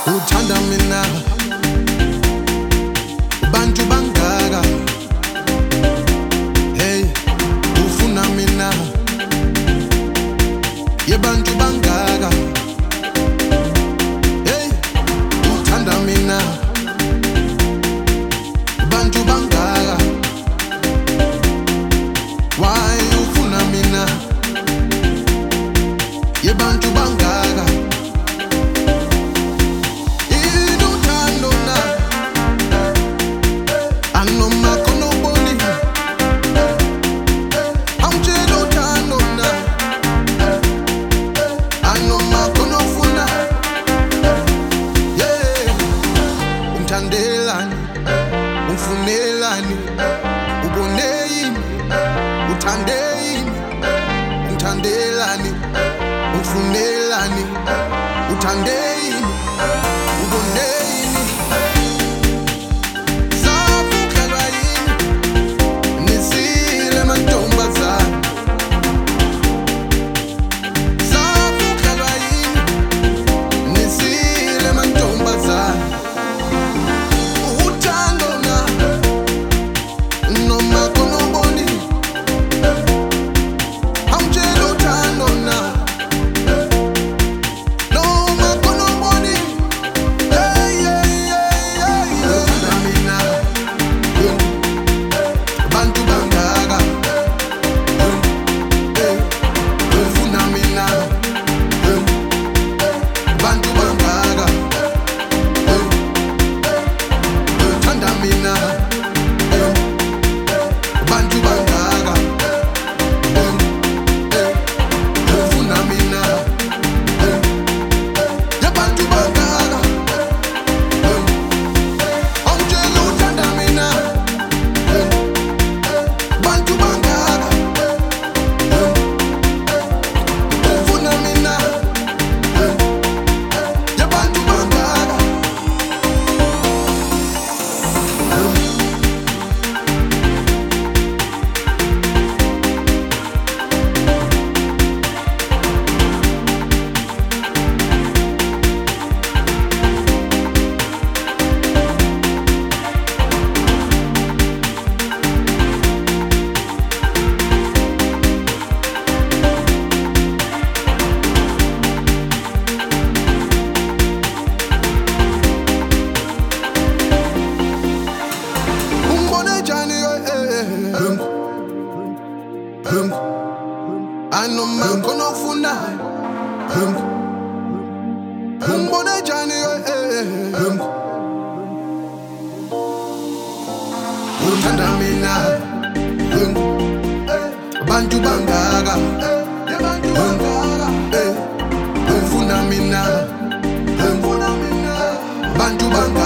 uthanda mina bantu bangaka, hey ufuna mina ye bantu bangaka, hey uthanda mina bantu bangaka, why ufuna mina ye bantu bangaka. Uthandelani, umfunelani, uboneyini, uthandeyini, uthandelani, umfunelani, uthandeyini, uboneyini. Safukhelwa yini, nisile mantombazane. Safukhelwa yini, nisile mantombazane. Ano mankono funa mbone jani uthanda mina bantu bangaka, ufuna mina bantu bangaka.